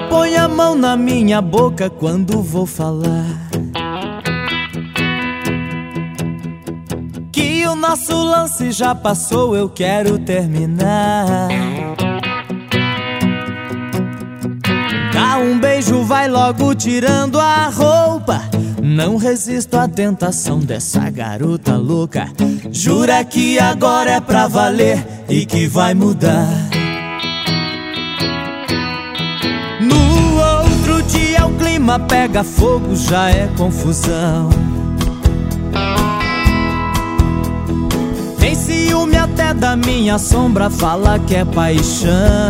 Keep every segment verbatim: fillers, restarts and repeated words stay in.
põe a mão na minha boca quando vou falar que o nosso lance já passou, eu quero terminar. Dá um beijo, vai logo tirando a roupa. Não resisto à tentação dessa garota louca. Jura que agora é pra valer e que vai mudar. No outro dia o clima pega fogo, já é confusão. Tem ciúme até da minha sombra, fala que é paixão.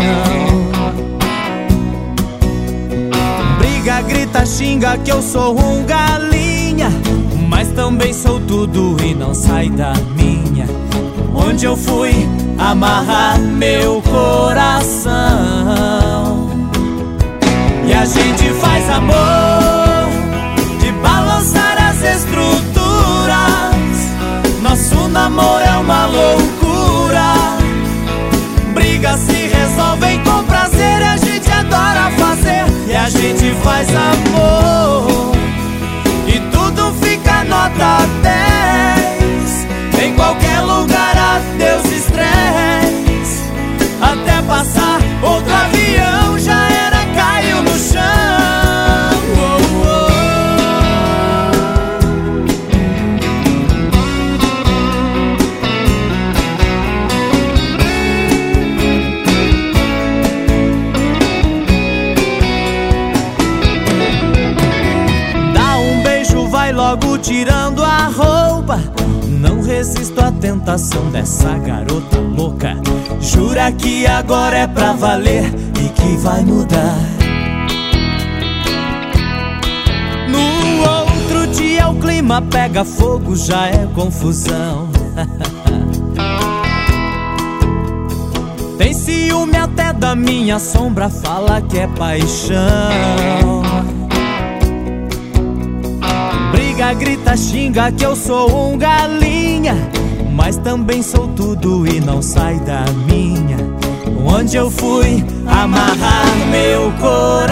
Briga, grita, xinga que eu sou um galinha, mas também sou tudo e não sai da minha. Onde eu fui amarrar meu coração? E a gente faz amor de balançar as estruturas. Nosso namoro é uma loucura. Brigas se resolvem com prazer e a gente adora fazer. E a gente faz amor e tudo fica nota dez. Em qualquer lugar adeus estresse. Até passar outro avião já era, caiu no chão. Oh, oh. Dá um beijo, vai logo tirando a roupa. Não resisto à tentação dessa garota louca. Jura que agora é pra valer e que vai mudar. No outro dia o clima pega fogo, já é confusão. Tem ciúme até da minha sombra, fala que é paixão. Briga, grita, xinga que eu sou um galinha, mas também sou tudo e não sai da minha. Onde eu fui amarrar meu coração?